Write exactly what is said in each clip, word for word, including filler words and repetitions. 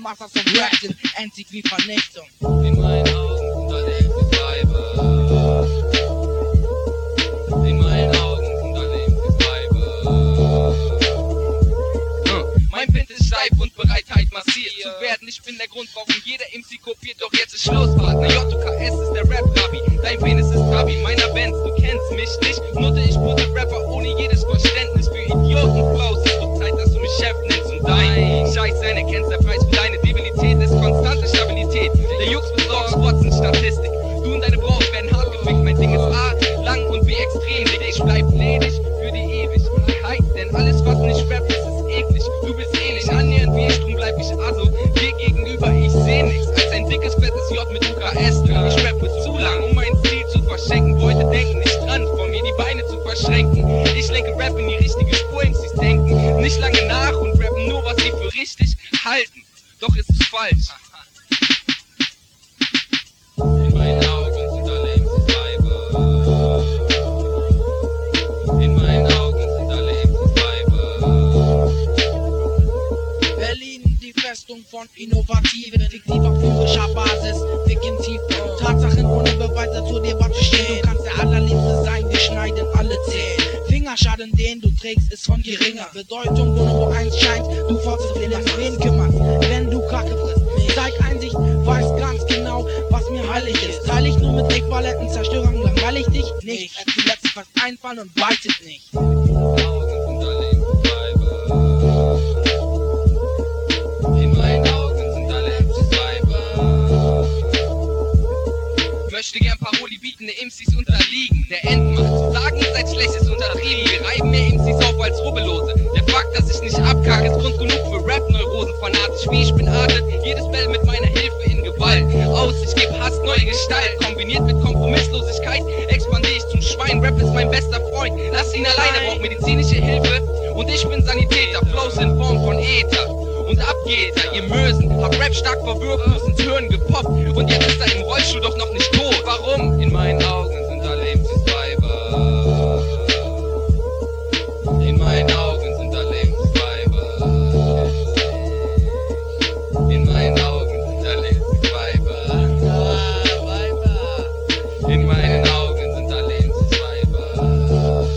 Masters of Rap sind einzig wie Vernichtung. In meinen Augen sind alle M C-Weiber. In meinen Augen sind alle M C-Weiber. Mein Wind ist steif und Bereitheit massiert zu werden. Ich bin der Grund, warum jeder M C kopiert. Doch jetzt ist Schluss, Partner. J O K S ist der Rap-Rabbi. Dein Penis ist Rabbi meiner Bands. Du kennst mich nicht. Nutte ich gute Rapper ohne jedes Verständnis für Idioten-Flows. Es wird Zeit, dass du mich Chef nennst und dein Scheiß sein. Erkennst der Preis für deine Debilität ist konstante Stabilität. Der Jux besorgt Spots in Statistik. Du und deine Braut werden hart gefickt. Mein Ding ist A, lang und B, extrem dick. Ich bleib ledig für die Ewigkeit. Denn alles, was nicht Rap ist, ist eklig. Du bist ähnlich, annähernd wie ich, drum bleib ich also dir gegenüber. Ich seh nix als ein dickes, fettes J mit U K S drin. Ich rappe zu lang, um mein Ziel zu verschenken. Leute denken nicht dran, vor mir die Beine zu verschränken. Ich lenke Rap in die richtige Spur, M Cs denken nicht lange nach und rappen nur, was sie für richtig halten. Doch ist es falsch. In meinen Augen sind alle M C-Weiber. In meinen Augen sind alle M C-Weiber. Berlin, die Festung von innovativen, fiktiver physischer Basis, fiktiv. Tatsachen ohne Beweise zur Debatte stehen. Du kannst der Allerliebste sein, wir schneiden alle Zähne. Fingerschaden, den du trägst, ist von geringer Bedeutung, wo nur eins scheint. Du fortsetzt den an wen kümmerst, wenn du Kacke frisst. Zeig Einsicht, weiß ganz genau, was mir heilig ist. Teil ich nur mit Äquivalenten, Zerstörung, langweil ich dich nicht. Erst die letzte fast einfallen und beitet nicht. In meinen Augen sind alle M C-Weiber. Möchte gern Paroli bieten, der M Cs unterliegen. Der Endmacht zu sagen, ihr seid schlecht, ist untertrieben. Wir reiben mehr M Cs auf als Rubbellose. Der Fakt, dass ich nicht abkacke, ist Grund genug für Rap-Neurosen. Fanatisch wie ich bin artet, jedes Battle mit meiner Hilfe in Gewalt aus. Ich geb Hass neue Gestalt, kombiniert mit Kompromisslosigkeit expandiere ich zum Schwein. Rap ist mein bester Freund, lass ihn alleine, braucht medizinische Hilfe. Und ich bin Sanitäter, Flows in Form von Äther. Und ab geht er, ihr Mösen. Hab Rap stark verwirkt, muss ins Hirn gepoppt. Und jetzt ist er im Rollstuhl doch noch nicht tot. Warum? In meinen Augen sind alle M C-Weiber. In meinen Augen sind alle M C-Weiber. In meinen Augen sind alle M C-Weiber. In meinen Augen sind alle M C-Weiber.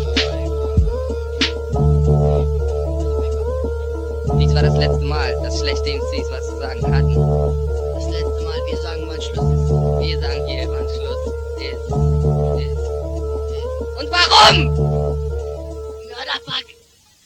Dies war das letzte Mal, dass schlechte M Cs was zu sagen hatten. Das letzte Mal, wir sagen, wann Schluss ist. Wir sagen hier, wann Schluss ist. ist, ist. Und warum?